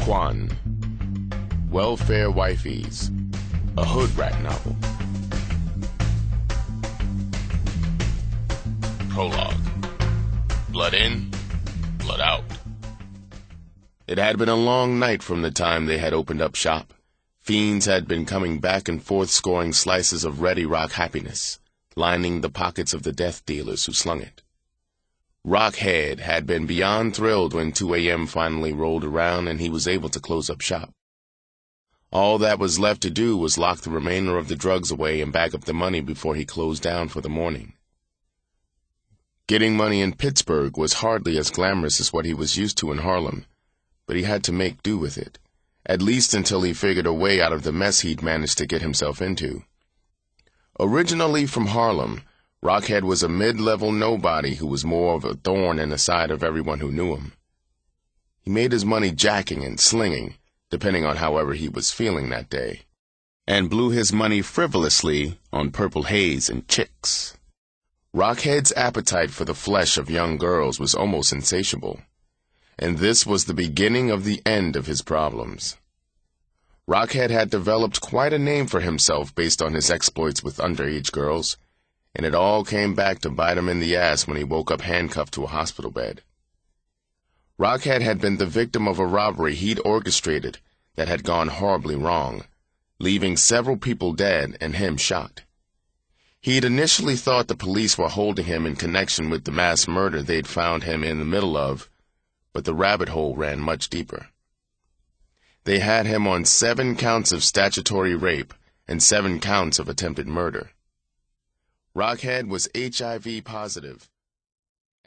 Quan, Welfare Wifeys, a hood rat novel. Prologue. Blood in, blood out. It had been a long night from the time they had opened up shop. Fiends had been coming back and forth scoring slices of Ready Rock happiness, lining the pockets of the death dealers who slung it. Rockhead had been beyond thrilled when 2 a.m. finally rolled around and he was able to close up shop. All that was left to do was lock the remainder of the drugs away and bag up the money before he closed down for the morning. Getting money in Pittsburgh was hardly as glamorous as what he was used to in Harlem, but he had to make do with it, at least until he figured a way out of the mess he'd managed to get himself into. Originally from Harlem, Rockhead was a mid-level nobody who was more of a thorn in the side of everyone who knew him. He made his money jacking and slinging, depending on however he was feeling that day, and blew his money frivolously on purple haze and chicks. Rockhead's appetite for the flesh of young girls was almost insatiable, and this was the beginning of the end of his problems. Rockhead had developed quite a name for himself based on his exploits with underage girls, and it all came back to bite him in the ass when he woke up handcuffed to a hospital bed. Rockhead had been the victim of a robbery he'd orchestrated that had gone horribly wrong, leaving several people dead and him shot. He'd initially thought the police were holding him in connection with the mass murder they'd found him in the middle of, but the rabbit hole ran much deeper. They had him on 7 counts of statutory rape and 7 counts of attempted murder. Rockhead was HIV positive